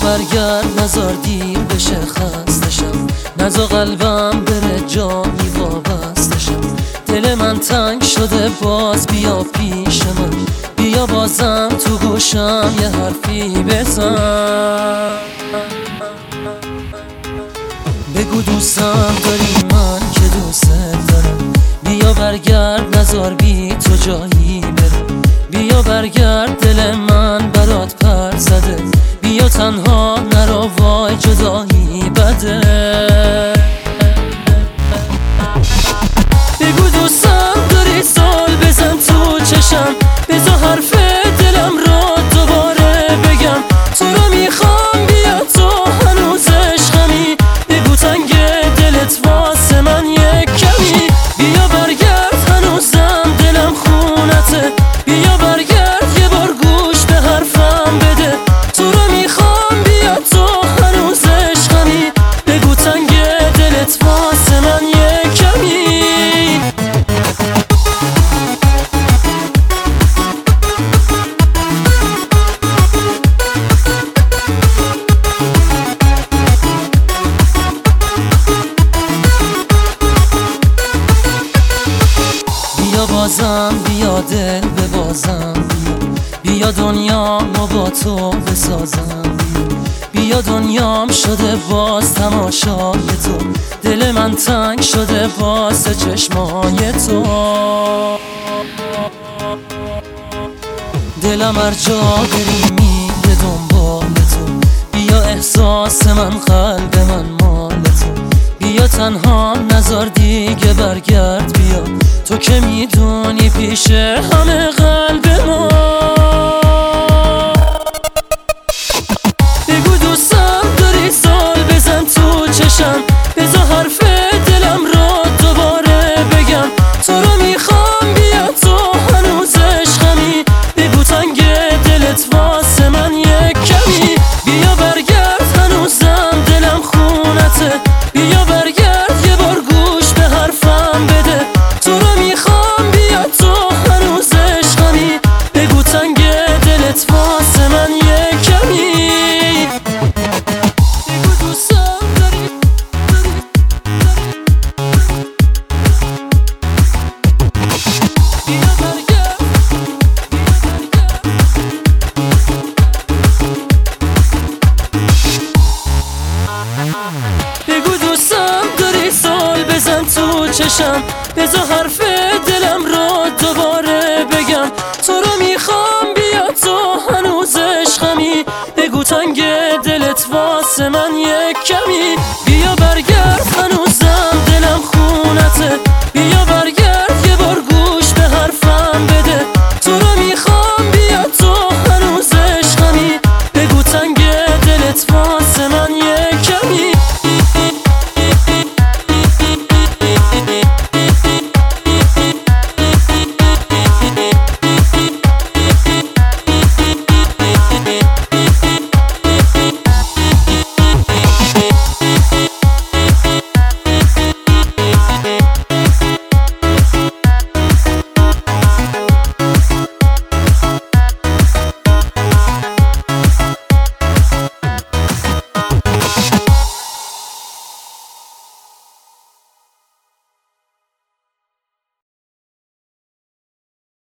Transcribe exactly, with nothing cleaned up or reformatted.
برگرد نزار دیر بشه خستشم، نزا قلبم بره جایی وابستشم. دل من تنگ شده باز بیا پیش من، بیا بازم تو گوشم یه حرفی بزن. بگو دوستم داری من که دوست دارم، بیا برگرد نزار بی تو جایی برم. بیا برگرد دل من برات پر زده، بیا تنها نرو وای جدایی بده. بگو دوستم داری سال بزن تو چشم، بذار حرف دلم را دوباره بگم. تو رو میخوام بیا تو هنوز عشقمی، بگو تنگ دلت واسه من یک کمی. بیا برگرد هنوزم دلم خونته، بیا برگرد یه بار گوش به حرفم بده. تو رو میخوام بیا تو هنوز عشقمی، بگو تنگ دلت واسه من یک کمی. بیا بازم بیا دل ببازم، بیا دنیا ما با تو بسازم. بیا دنیام شده باز تماشای تو، دل من تنگ شده باز چشمای تو. دلم هر جا بری میره دنبال تو، بیا احساس من قلب من مال تو. بیا تنها نزار دیگه برگرد بیا، تو که میدونی پیش همه قلب ما. بگو دوستم داری سال بزن تو چشم، بذار حرف دلم را دوباره بگم. تو رو میخوام بیا تو هنوز عشقمی، بگو تنگ دلت واسه من یک کمی. بیا برگرد هنوزم دلم خونته، بیا برگرد یه بار گوش به حرفم بده. تو رو میخوام بیا تو هنوز عشقمی، بگو تنگ دلت واسه من یک کمی. بگو دوستم داری بیا برگرد، بگو دوستم داری سال بزن تو چشم، بذار حرف دلم را دوباره بگم. تو رو میخوام بیا تو هنوز عشقمی، بگو تنگ دلت واسه من